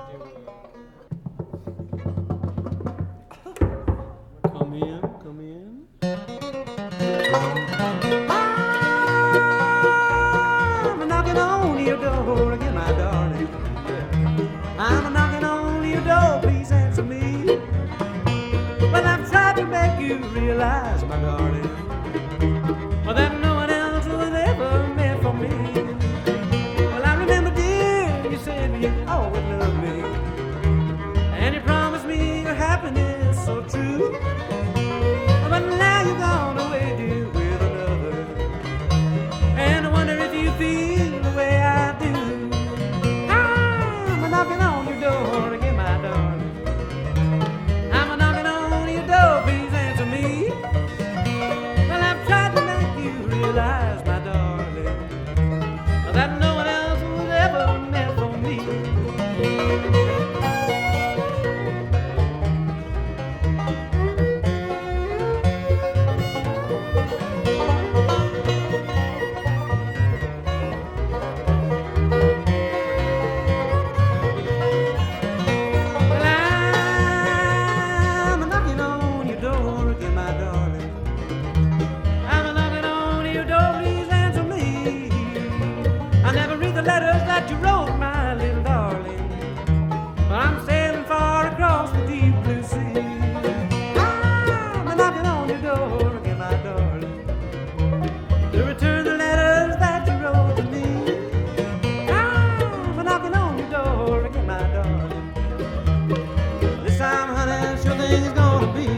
Come in, come in. I'm knocking on your door again, my darling. I'm knocking on your door, please answer me. Well, I've tried to make you realize, my darling, well, that no one else was ever meant for me. Well, I remember, dear, you said you always loved me, and you promised me your happiness so true. But now you're gone away, dear, with another, and I wonder if you feel the way I do. I'm knocking on your door again, my darling. I'm knocking on your door, please answer me. Well, I've tried to make you realize, my darling, that no one else was ever meant for me. Well, I'm knocking on your door again, my darling. I'm knocking on your door, please answer me. I never read the letters that you wrote, my little darling. I'm sailing far across the deep blue sea. I'm knocking on your door again, my darling, to return the letters that you wrote to me. I'm knocking on your door again, my darling. This time, honey, sure thing is gonna be.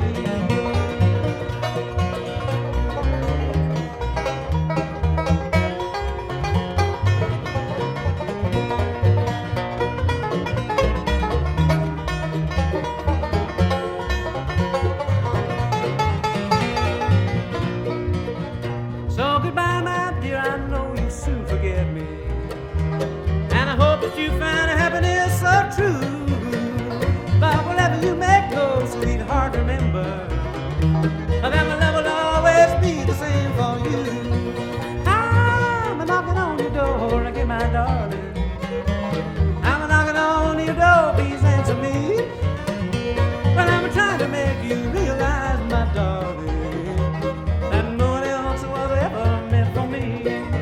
So goodbye, my dear, I know you'll soon forget me, and I hope that you find a happiness so true. But wherever you may go, sweetheart, remember that my love will always be the same for you. I'm knocking on your door again, my darling. I'm knocking on your door, please answer me. Well, I'm trying to make you realize, my darling, that no one else was ever meant for me.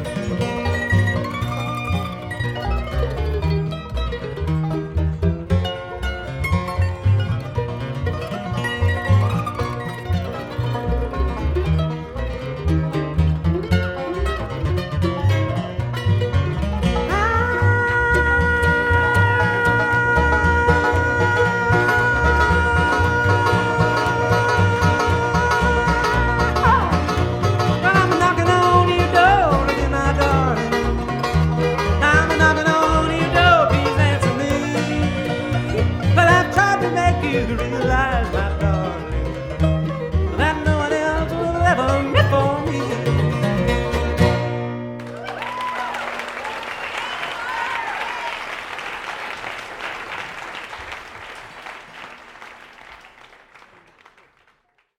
Well, I'm knocking on your door again, my darling. I'm knocking on your door, please answer me. But I've tried to make you realize, my darling,